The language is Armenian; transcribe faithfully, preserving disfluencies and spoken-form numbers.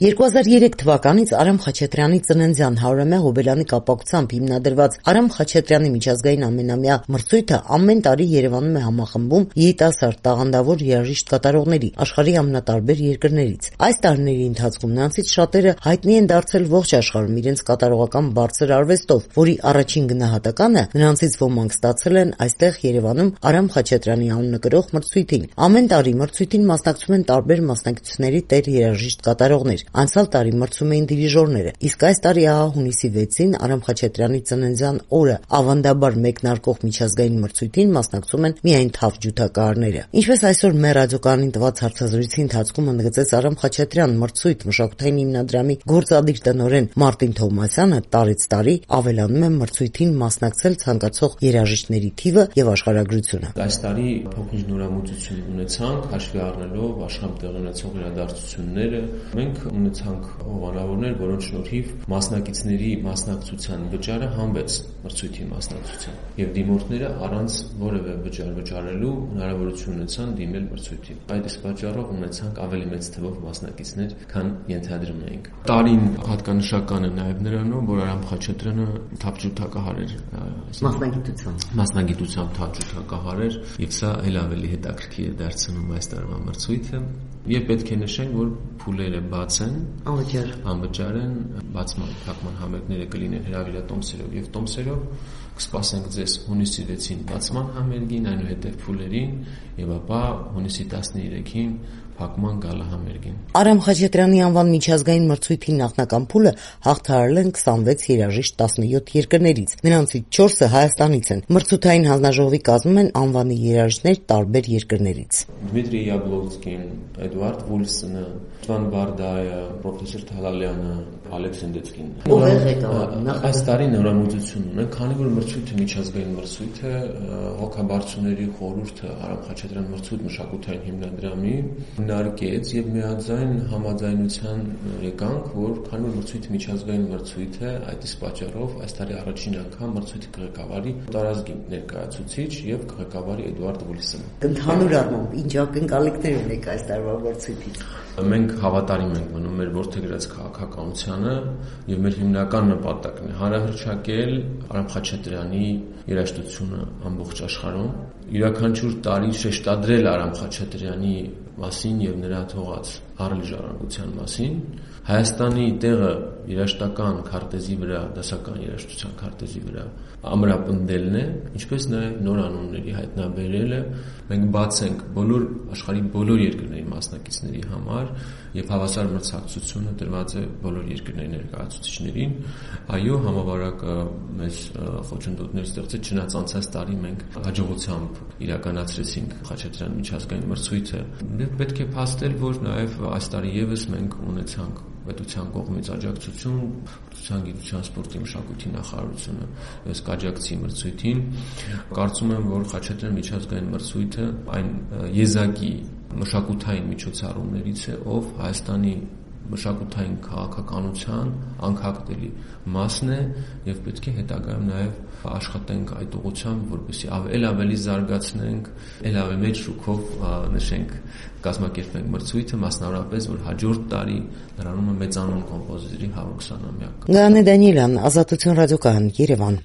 երկու հազար երեք թվականից Արամ Խաչատրյանի ծննդյան հարյուրամյա հոբելյանի կապակցությամբ հիմնադրված Արամ Խաչատրյանի միջազգային ամենամյա մրցույթը ամեն տարի Երևանում է համախմբում երիտասարդ տաղանդավոր երաժիշտ կատարողների աշխարհի ամենատարբեր երկրներից։ Այս տարիների ընթացքում նրանցից շատերը հայտնի են դարձել ողջ աշխարհում իրենց կատարողական բարձր արվեստով, որի առաջին գնահատականը նրանցից ոմանք ստացել են այստեղ Երևանում Արամ Խաչատրյանի անունը կրող մրցույթին։ Ամեն տարի մրցույթին մասնակցում են տարբեր մասնակցությունների տեր երաժիշտ կատարողներ։ Անցյալ տարի մրցում էին դիրիժորները, իսկ այս տարի ահա հունիսի վեցին Արամ Խաչատրյանի ծննդյան օրը ավանդաբար մեկնարկող միջազգային մրցույթին մասնակցում են միայն թավ ջութակահարները։ Ինչպես այսօր մեր ռադիոկայանին տված հարցազրույցի ընթացքում ընդգծեց Արամ Խաչատրյան մրցույթ մշակութային հիմնադրամի գործադիր տնօրեն Մարտին Թովմասյանը, տարեց տարի ավելանում է մրցույթին մասնակցել ցանկացող երաժիշտների թիվը եւ աշխարհագրությունը։ Այս տարի փոքր նորամուծություն ունեցանք, հաշվի առնելով աշխարհում տեղի ունեցող իրադարձությունները։ Մենք ունեցանք հովանավորներ, որոնց շնորհիվ մասնակիցների մասնակցության վճարը հանվեց մրցույթի մասնակցության, եւ դիմորդները առանց որևէ վճար վճարելու հնարավորություն ունեցան դիմել մրցույթին։ Այդ իսկ պատճառով ունեցանք ավելի մեծ թվով մասնակիցներ, քան ենթադրում էինք։ Տարին հատկանշական է նաեւ նրանով, որ Արամ Խաչատրյանը թավջութակահար էր, մասնագիտությամբ մասնագիտությամբ թավջութակահար էր, եւ սա ել ավելի հետաքրքիր է դարձնում այս տարվա մրցույթը։ Եվ պետք է նշենք, որ փուլերը բաց են, անվճար անվճար են, բացման փակման համերգները կլինեն հրավիրատոմսերով եւ տոմսերով։ Կսպասենք ձեզ հունիսի վեցին բացման համերգին, այնուհետև փուլերին եւ ապա հունիսի տասներեքին փակման գալահամերգին։ Արամ Խաչատրյանի անվան միջազգային մրցույթի նախնական փուլը հաղթահարել են քսանվեց երաժիշտ տասնյոթ երկրներից, նրանցից չորսը Հայաստանից են։ Մրցութային հանձնաժողովի կազմում են անվանի երաժիշտներ տարբեր երկրներից։ Դմիտրի Յաբլոնսկին, Էդվարդ Վուլսոնը, Վան Բարդայը, պրոֆեսոր Թալալյանը, Ալեքսանդրեցկին։ Այս տարի նորամուծություն ունեն, քանի որ մրցույթը միջազգային մրցույթ է, հոգաբարձուների խորհուրդը Արամ Խաչատրյան մրցույթ մշակութային հիմնադրամի նարկեց եւ միաձայն համաձայնության եկանք, որ քանի որ մրցույթը միջազգային մրցույթ է, այդ իսկ պատճառով այս տարի առաջին անգամ մրցույթի ղեկավարի տարազգի ներկայացուցիչ եւ ղեկավարի Էդվարդ Վուլսոնը։ Ընդհանուր առմամբ ինչ ակնկալիքներ ունեք այս տարվա մրցույթից։ Մենք հավատարիմ ենք մնում մեր որդեգրած քաղաքականությանը եւ մեր հիմնական նպատակն է հանրահրճակել Արամ Խաչատրյանի երաժշտությունը ամբողջ աշխարհում, յուրաքանչյուր տարի շեշտադրել Արամ Խաչատրյանի մասին եւ նրա թողած առել ժառանգության մասին, Հայաստանի տեղը երաժշտական քարտեզի վրա, դասական երաժշտության քարտեզի վրա ամրապնդելն է, ինչպես նաեւ նոր անունների հայտնաբերելը։ Մենք բաց ենք բոլոր աշխարհի բոլոր երկրների մասնակիցների համար եւ հավասար մրցակցությունը տրված է բոլոր երկրների ներկայացուցիչներին։ Այո, համավարակը մեծ խոչընդոտներ ստեղծեց, չնայած անցած տարի մենք հաջողությամբ իրականացրեցինք Խաչատրյան միջազգային մրցույթը։ Պետք է փաստել, որ նաեւ այս տարի եւս մենք ունեցանք պետության կողմից աջակցություն, պետության գիտության, սպորտի, մշակույթի նախարարությունը ըստ աջակցի մրցույթին։ Կարծում եմ, որ Խաչատրյան միջազգային մրցույթը այն եզակի մշակութային միջոցառումներից է, ով Հայաստանի մշակութային քաղաքականության անկախտելի մասն է եւ պետք է հետագայում նաեւ աշխատենք այդ ուղղությամբ, որպեսզի ել ավելի զարգացնենք, ել ավելի մեծ շուկով նշենք, կազմակերպենք մրցույթը, մասնավորապես որ հաջորդ տարի դառնում է մեծանուն կոմպոզիտորի հարյուր քսանամյակը։ Գաներ Դանիելյան, Ազատություն ռադիոկայան, Երևան։